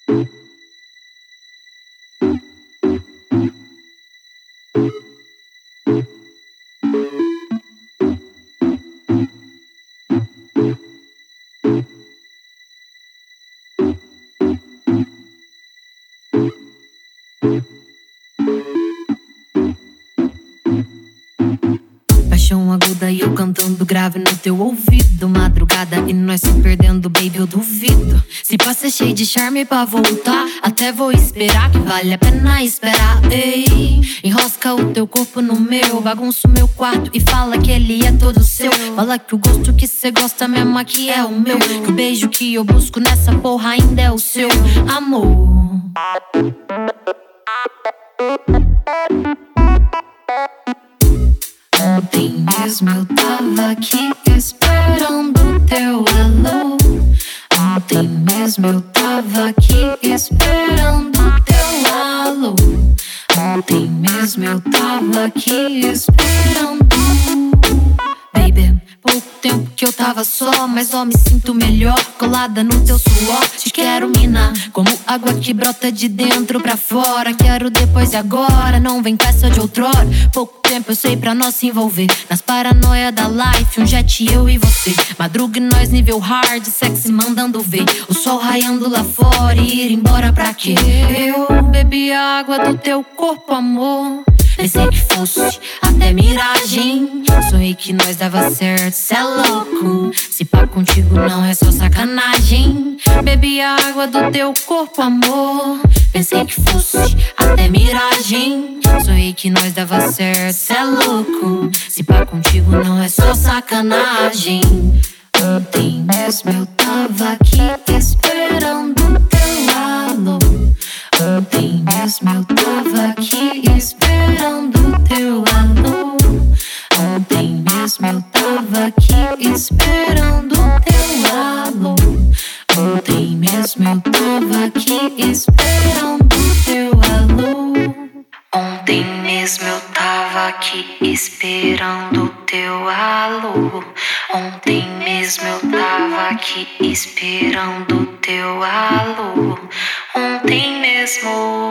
Paixão aguda e eu cantando grave no teu ouvido. Madrugada e nós se perdendo, baby, eu duvido. Se passa cheio de charme pra voltar, até vou esperar, que vale a pena esperar. Ei, enrosca o teu corpo no meu, bagunça o meu quarto e fala que ele é todo seu. Fala que o gosto que cê gosta mesmo aqui é o meu, que o beijo que eu busco nessa porra ainda é o seu, amor. Ontem mesmo eu tava aqui esperando teu alô. Ontem mesmo eu tava aqui esperando teu alô. Ontem mesmo eu tava aqui esperando. Baby, pouco tempo que eu tava só, mas ó, me sinto melhor colada no teu suor. Te quero, mina, como água que brota de dentro pra fora. Quero depois e agora, não vem com essa de outrora. Pouco tempo eu sei pra nós se envolver nas paranoia da life, um jet eu e você. Madruga e nós nível hard, sexy mandando ver o sol raiando lá fora e ir embora pra quê? Eu bebi a água do teu corpo, amor. Pensei que fosse até miragem. Sonhei que nós dava certo, cê é louco. Se pá contigo não é só sacanagem. Bebi a água do teu corpo, amor. Pensei que fosse até miragem. Sonhei que nós dava certo, cê é louco. Se pá contigo não é só sacanagem. Ontem mesmo eu tava aqui esperando teu alô. Ontem mesmo eu tava aqui esperando teu alô. Ontem mesmo eu tava aqui esperando teu alô. Ontem mesmo eu tava aqui esperando teu alô. Ontem mesmo eu tava aqui esperando teu alô. Ontem mesmo eu tava aqui esperando teu alô. Ontem mesmo,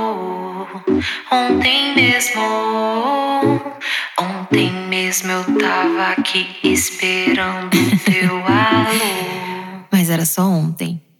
ontem mesmo, ontem mesmo eu tava aqui esperando teu alô. Mas era só ontem.